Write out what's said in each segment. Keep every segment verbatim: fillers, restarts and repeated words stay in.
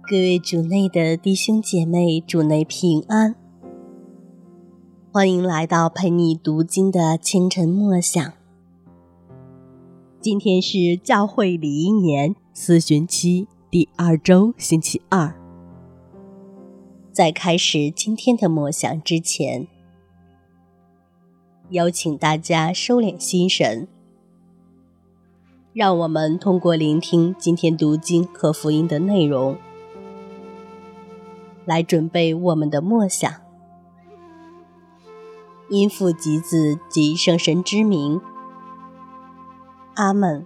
各位主内的弟兄姐妹，主内平安，欢迎来到陪你读经的清晨默想。今天是教会礼仪年四旬期第二周星期二。在开始今天的默想之前，邀请大家收敛心神，让我们通过聆听今天读经和福音的内容，来准备我们的默想。因父及子及圣神之名，阿们。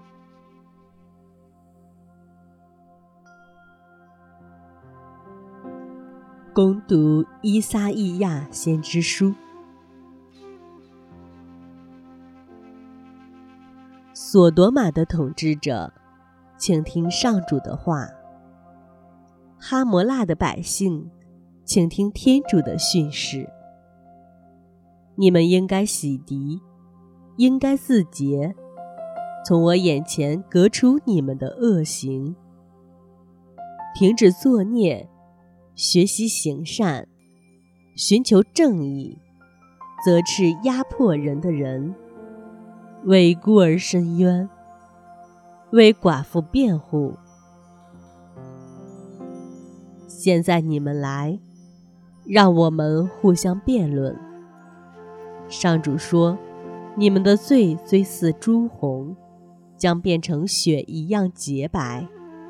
恭读依撒意亚先知书。索多玛的统治者，请听上主的话；哈摩辣的百姓，请听天主的训示。你们应该洗涤，应该自洁，从我眼前革除你们的恶行，停止作孽，学习行善，寻求正义，责斥压迫人的人，为孤儿伸冤，为寡妇辩护。现在你们来，让我们互相辩论。上主说，你们的罪虽似朱红，将变成雪一样洁白；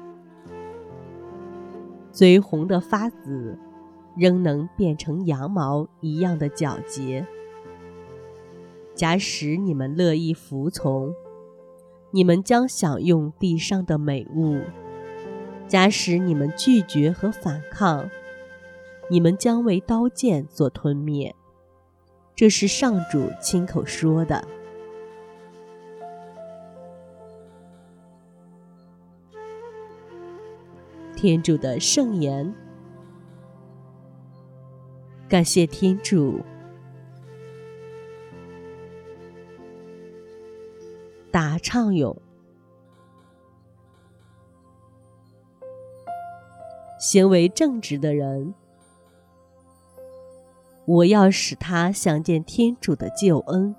虽红的发紫，仍能变成羊毛一样的皎洁。假使你们乐意服从，你们将享用地上的美物；假使你们拒绝和反抗，你们将为刀剑所吞灭。这是上主亲口说的。天主的圣言。感谢天主。答唱咏。行为正直的人，我要使他想见天主的救恩。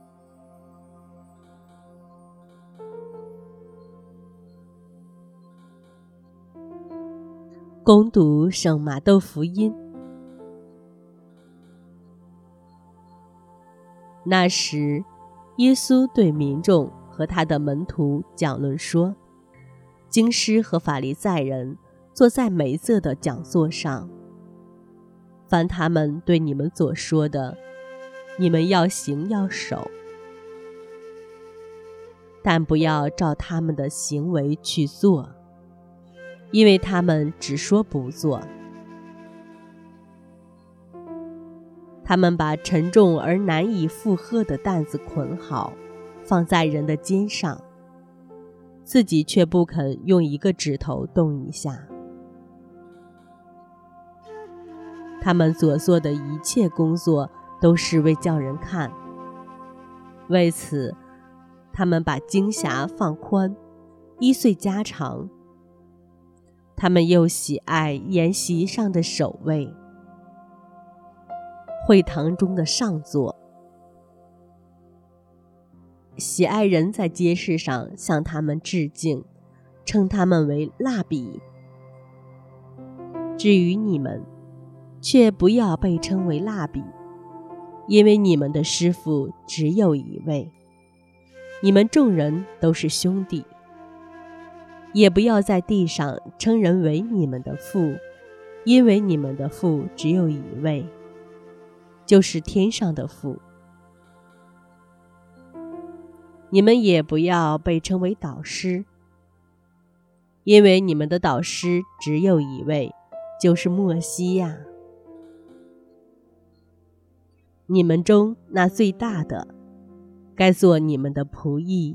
恭读圣马窦福音。那时，耶稣对民众和他的门徒讲论说，经师和法利赛人坐在梅瑟的讲座上，凡他们对你们所说的，你们要行要守，但不要照他们的行为去做，因为他们只说不做。他们把沉重而难以负荷的担子捆好，放在人的肩上，自己却不肯用一个指头动一下。他们所做的一切工作都是为叫人看，为此，他们把经匣放宽，衣绥加长。他们又喜爱筵席上的首位，会堂中的上座，喜爱人在街市上向他们致敬，称他们为辣彼。至于你们，却不要被称为辣彼，因为你们的师父只有一位，你们众人都是兄弟。也不要在地上称人为你们的父，因为你们的父只有一位，就是天上的父。你们也不要被称为导师，因为你们的导师只有一位，就是默西亚。你们中那最大的，该做你们的仆役。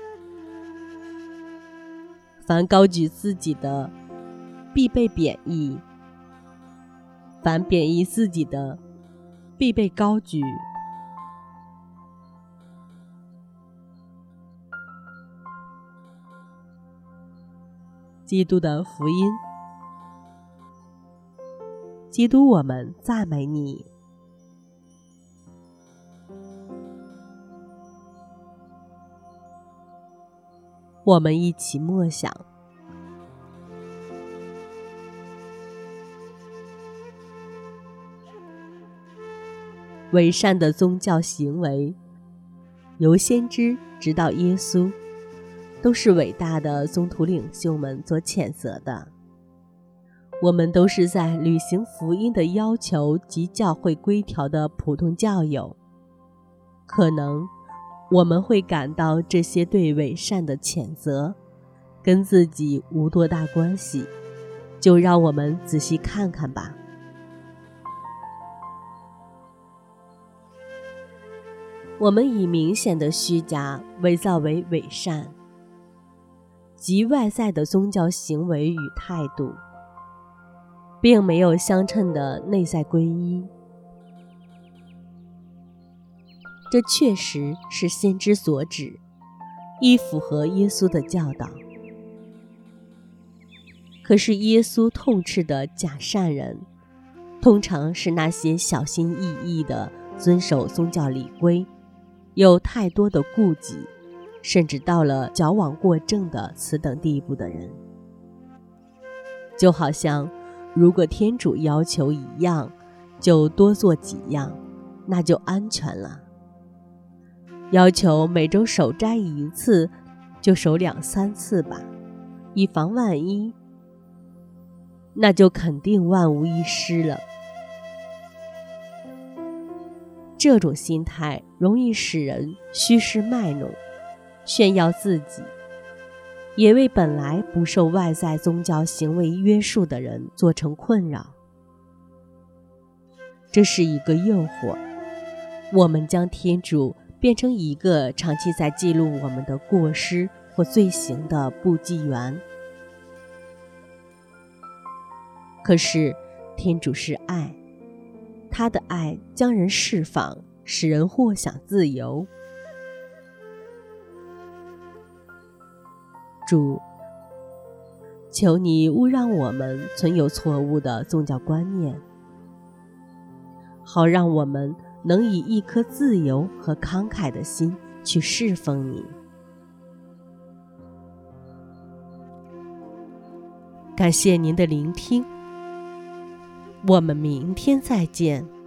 凡高举自己的，必被贬义；凡贬义自己的，必被高举。基督的福音。 基督，我们赞美你。我们一起默想。伪善的宗教行为，由先知直到耶稣，都是伟大的宗徒领袖们所谴责的。我们都是在履行福音的要求及教会规条的普通教友，可能我们会感到这些对伪善的谴责跟自己无多大关系，就让我们仔细看看吧。我们以明显的虚假伪造为伪善，即外在的宗教行为与态度，并没有相称的内在皈依。这确实是先知所指，亦符合耶稣的教导。可是耶稣痛斥的假善人，通常是那些小心翼翼地遵守宗教礼规，有太多的顾忌，甚至到了矫枉过正的此等地步的人。就好像如果天主要求一样，就多做几样，那就安全了。要求每周守斋一次，就守两三次吧，以防万一，那就肯定万无一失了。这种心态容易使人虚饰卖弄，炫耀自己，也为本来不受外在宗教行为约束的人做成困扰。这是一个诱惑，我们将天主变成一个长期在记录我们的过失或罪行的簿记员。可是天主是爱，他的爱将人释放，使人获享自由。主，求你勿让我们存有错误的宗教观念，好让我们能以一颗自由和慷慨的心去侍奉你。感谢您的聆听，我们明天再见。